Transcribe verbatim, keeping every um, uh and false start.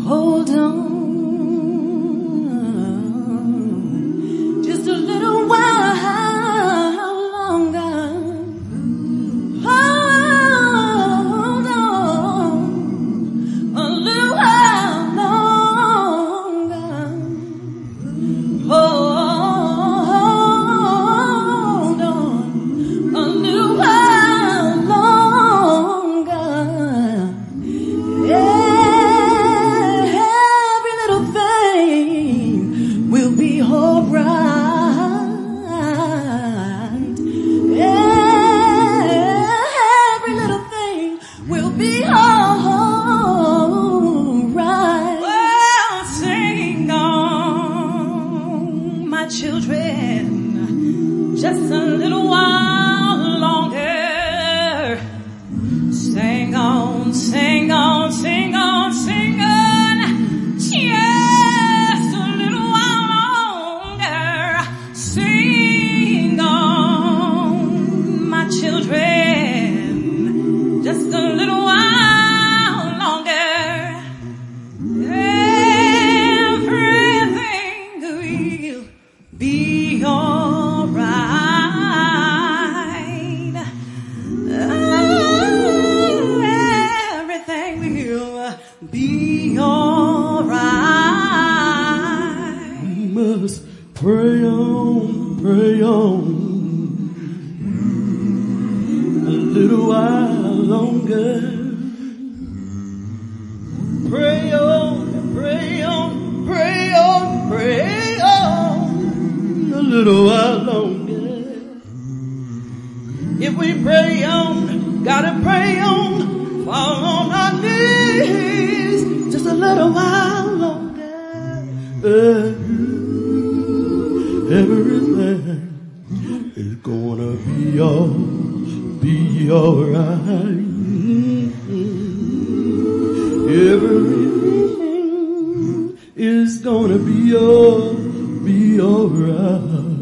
hold on. Just a little while longer. Hold on. A little while longer. Hold on. A little while longer. Every little thing will be alright. Every little thing will be alright. Well, sing on, my children, just a little while longer. Sing on, sing on, sing on, sing on, just a little while longer. Sing on, my children, just a little while longer. Everything will be alright. Everything will be alright. We must pray on, pray on a little while longer. Pray on, pray on, pray on, pray on a little while longer. If we pray on, gotta pray on, fall on our knees just a little while longer. Uh, everything is gonna be all, be alright. Everything is gonna be all, be alright.